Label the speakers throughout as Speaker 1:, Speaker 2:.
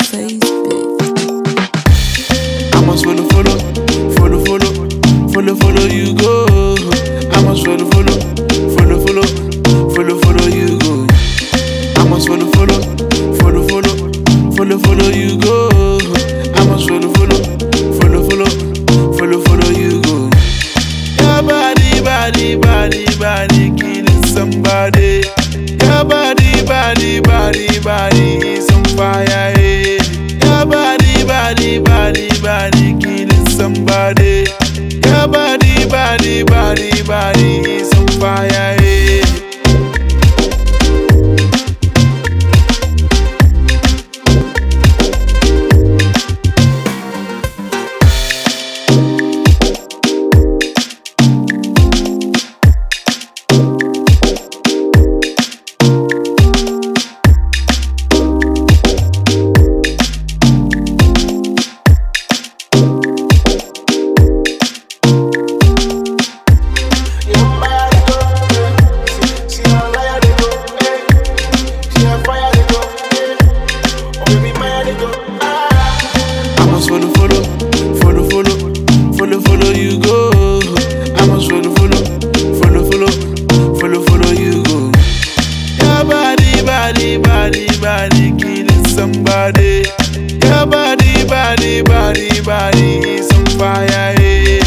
Speaker 1: face, bitch.
Speaker 2: I must follow you go. I must follow you go. I must follow you go. I must follow you go. Your body, killing somebody. Your body is on fire. Hey. Your body, killing somebody. Your body is on fire. Hey. Follow you go. I must follow you go. Your body, killing somebody. Your body is on fire. Hey.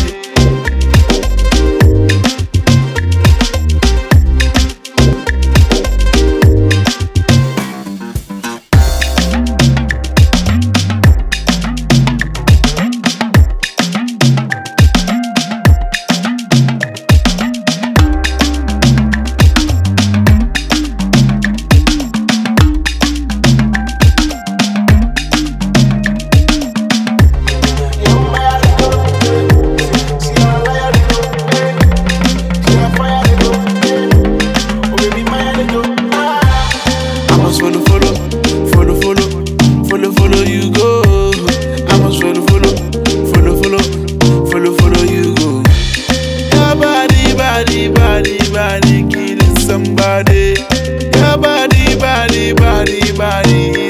Speaker 2: Follow you go. I must follow you go. Your body, killing somebody. Your body